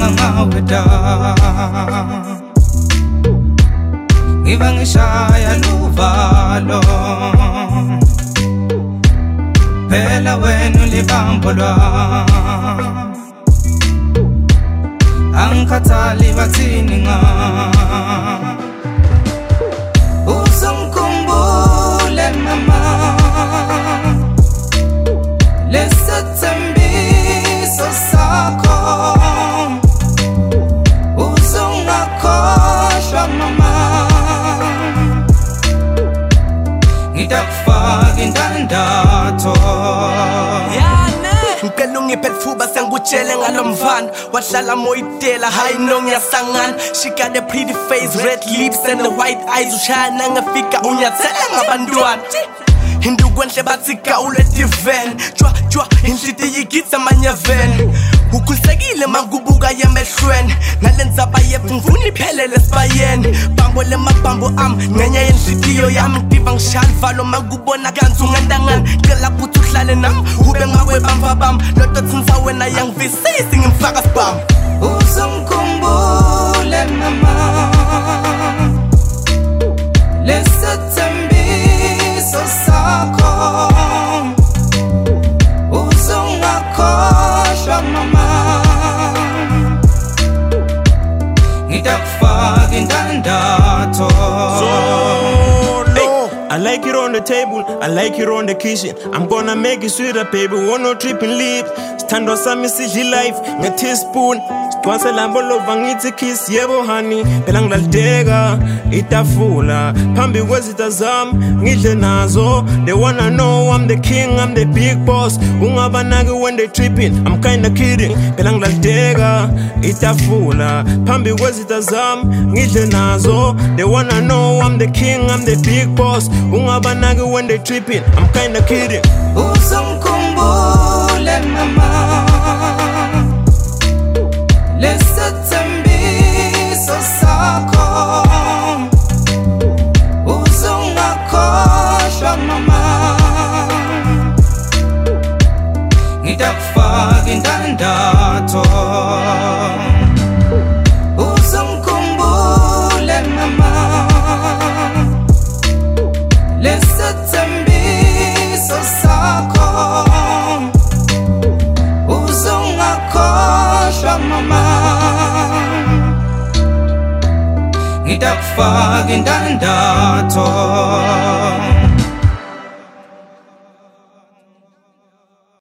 ngaweda ngiba ngishaya luvalo phela wena ulibambo lwami angikhathali bathini nga usungikhumbule mama lesithembiso sakho usungakhohlwa mama ngidakufaka indandatho ngicela ungiphe lithuba sengikutshele ngalomfana wahlala moyitela hayi no ngiyasangana she got a pretty face, red lips and the white eyes ushaya nangafika unyathela ngabantwana indukwenhle bathi gawuletiven jwa inhliti yigitsa manyevene ukhulisekile mangubuka yemehlweni nalendzaba yethu ngifuna iphelele sibayeni bambo lemabambo ami ngenye yenhlitiyo yami ngidiva ngishaya livalo mangubona kanzi ungentangani cela kuthi uhlale nami ube ngakwebamva bami lotothi nisa wena yangivisisi ngimfaka sibhamu usungikhumbule mama lesithembiso sakho usungakhohlwa mama ngidakufaka indandatho I like it on the table, I like it on the kitchen. I'm gonna make it sweeter, baby. One no tripping lips. Stand on some message life, a teaspoon. Twansa lambo lova ngithi kiss yebo honey. Phela ngidalideka itafula. Phambi kwezitha zami ngidle nazo. They wanna know I'm the king, I'm the big boss. Ungabanaki when they tripping, I'm kinda kidding. Phela ngidalideka itafula. Phambi kwezitha zami ngidle nazo. They wanna know I'm the king, I'm the big boss. Ungabanaki when they tripping, I'm kinda kidding. Usungikhumbule mama lesithembiso sakho usungakhohlwa mama ngidakufaka indandatho usungikhumbule mama lesithembiso sakho usungakhohlwa mama ngidakufaka indandatho